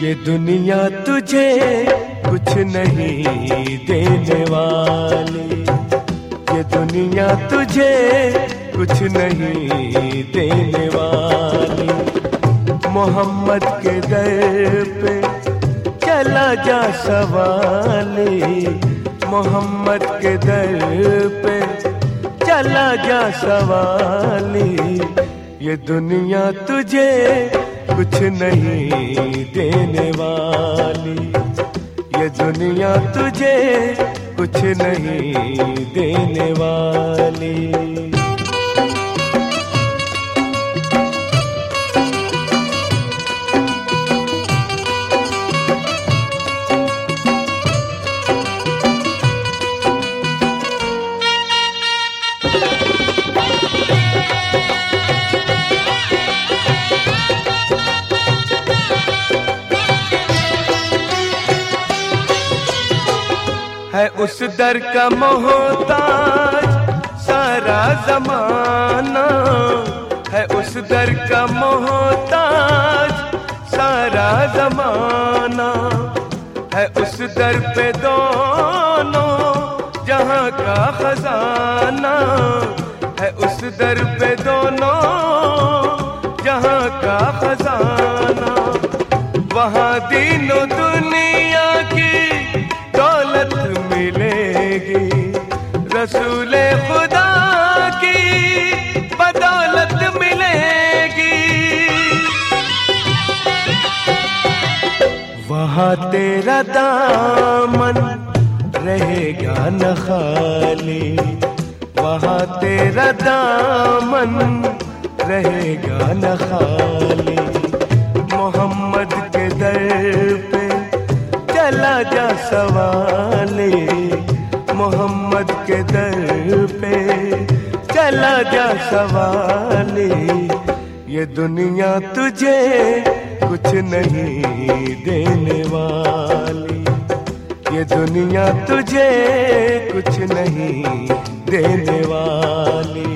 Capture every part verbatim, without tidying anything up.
ये दुनिया तुझे कुछ नहीं देने वाली, ये दुनिया तुझे कुछ नहीं देने वाली। मोहम्मद के दर पे चला जा सवाली, मोहम्मद के दर पे चला जा सवाली। ये दुनिया तुझे कुछ नहीं देने वाली, ये दुनिया तुझे कुछ नहीं देने वाली। है उस दर का मोहताज सारा जमाना, है उस दर का मोहताज सारा जमाना। है उस दर पे दोनों जहां का खजाना, है उस दर पे दोनों जहां का खजाना। वहां दीनों दुनिया की दौलत मिलेगी, रसूले खुदा की बदौलत मिलेगी। वहाँ तेरा दामन रहेगा न खाली, वहाँ तेरा दामन रहेगा न खाली। मोहम्मद के दर पे चला जा सवाली, मोहम्मद के दर पे चला जा सवाली। ये दुनिया तुझे कुछ नहीं देने वाली, ये दुनिया तुझे कुछ नहीं देने वाली।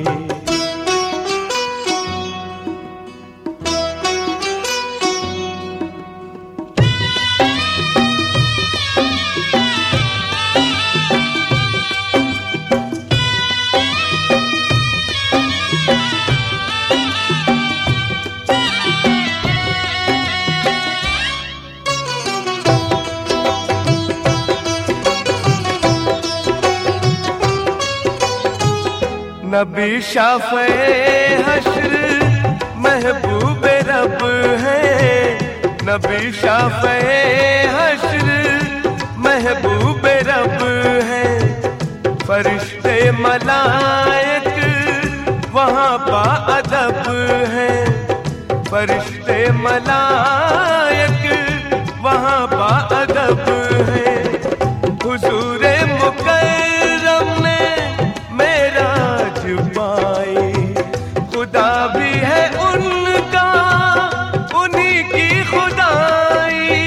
नबी शाफ़े हश्र महबूब रब है, नबी शाफ़े हश्र महबूब रब है। फरिश्ते मलाइक वहाँ बाअदब है, फरिश्ते मलाइक वहाँ बाअदब है। हुजूरे मुकर्रम ने मेराज पाई, खुदा भी है उनका उन्हीं की खुदाई।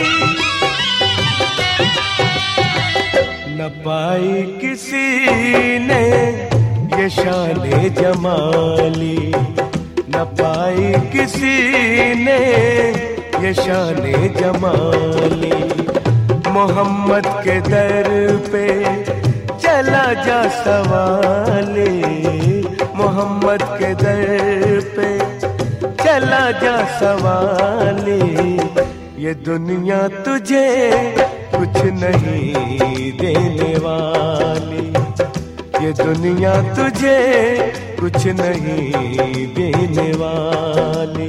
न पाई किसी ने ये शान जमाली, न पाई किसी ने ये शान जमाली। मोहम्मद के दर पे चला जा सवाली, मोहम्मद के दर पे चला जा सवाली। ये दुनिया तुझे कुछ नहीं देने वाली, ये दुनिया तुझे कुछ नहीं देने वाली।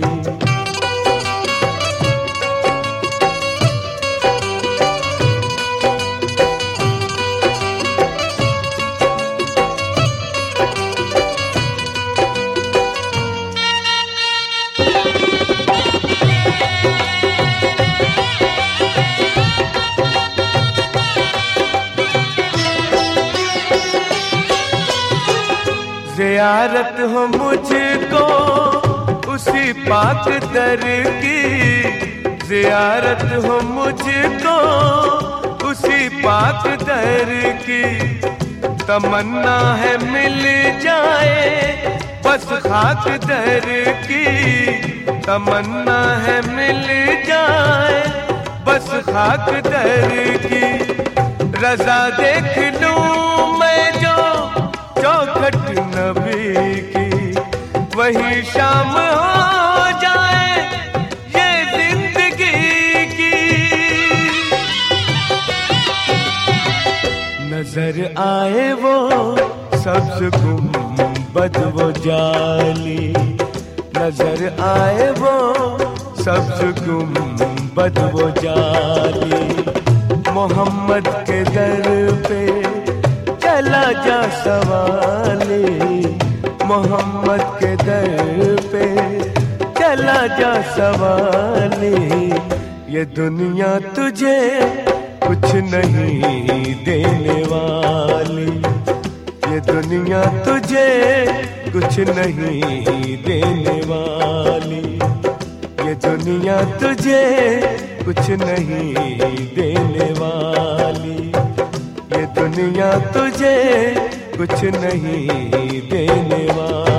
ज़ियारत हो मुझको उसी पाक दर की, ज़ियारत हो मुझको उसी पाक दर की। तमन्ना है मिल जाए बस खाक दर की, तमन्ना है मिल जाए बस खाक दर की। रजा देख लूं मैं जो चौखट नबी की, वही शाम हो जाए ये जिंदगी की। नजर आए वो सब्ज़ गुंबद वो जाली, नजर आए वो सब्ज़ गुंबद वो जाली। मोहम्मद के दर पे चला जा सवाली, मोहम्मद के दर पे चला जा सवाली। ये दुनिया तुझे कुछ नहीं देने वाली, ये दुनिया तुझे कुछ नहीं देने वाली, ये दुनिया तुझे कुछ नहीं देने वाली, ये दुनिया तुझे कुछ नहीं देने वाली।